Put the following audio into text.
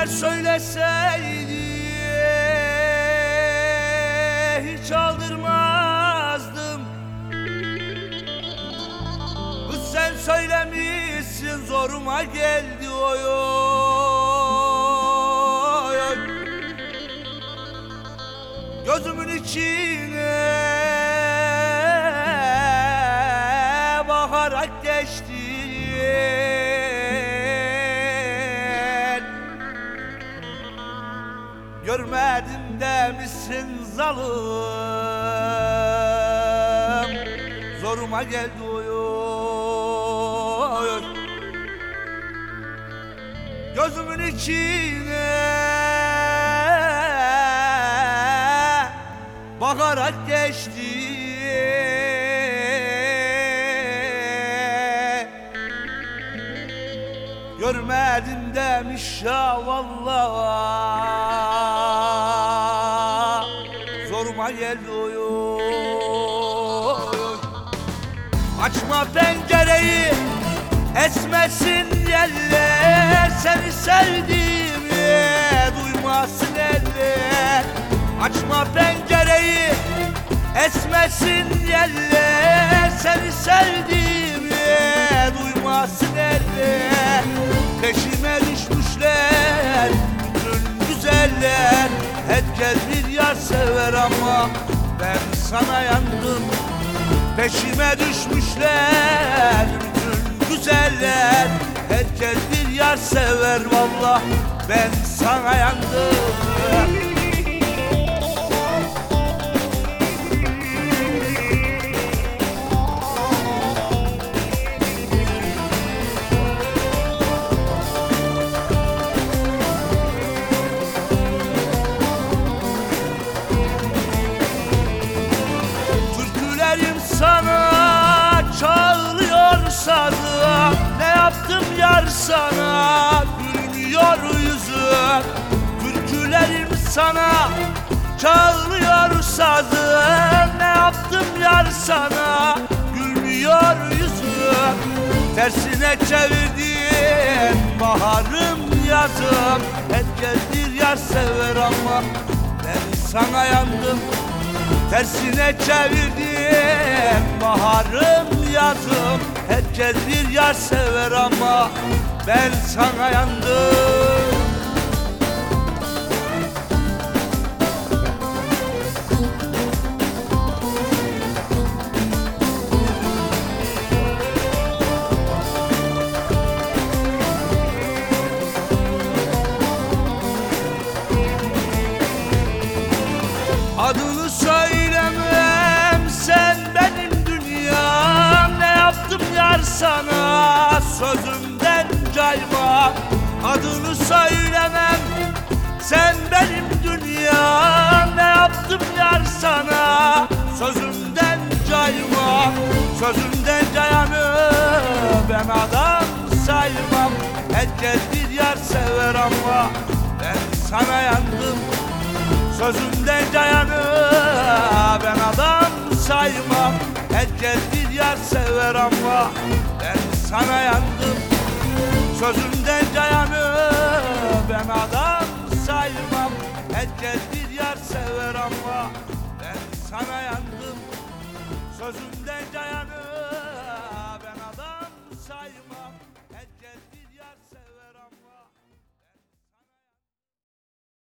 Türküler söyleseydi hiç aldırmazdım. Kız sen söylemişsin, zoruma geldi oy oy oy. Gözümün içine bakarak geçtin. Görmedin demişsin zalım, zoruma geldi oy oy. Gözümün içine bakarak geçti. Görmedin demiş ya vallahi, zoruma geldi oy oy. Açma pencereyi, esmesin yeller, seni sevdiğimi duymasın eller. Açma pencereyi, esmesin yeller, seni sevdiğimi duymasın eller. Peşime düşmüşler bütün güzeller, herkes bir yar sever ama ben sana yandım. Peşime düşmüşler bütün güzeller, herkes bir yar sever, vallahi ben sana yandım. Sana çağırıyor sazım, ne yaptım yar sana, gülmüyor yüzüm. Türkülerim sana çağırıyor sazım, ne yaptım yar sana, gülmüyor yüzüm. Tersine çevirdim baharım yazım, herkes bir yar sever ama ben sana yandım. Tersine çevirdim baharım yazım, herkes bir yar sever ama ben sana yandım. Adını söylemem, sen benim dünyam, ne yaptım yar sana, sözümden cayma. Adını söylemem, sen benim dünyam, ne yaptım yar sana, sözümden cayma. Sözümden cayanı ben adam saymam, herkes bir yar sever ama ben sana yandım. Sözümden cayanı ben adam saymam, herkes bir yar sever ama ben sana yandım. Sözümden cayanı ben adam saymam, herkes bir yar sever ama ben sana yandım. Sözümden cayanı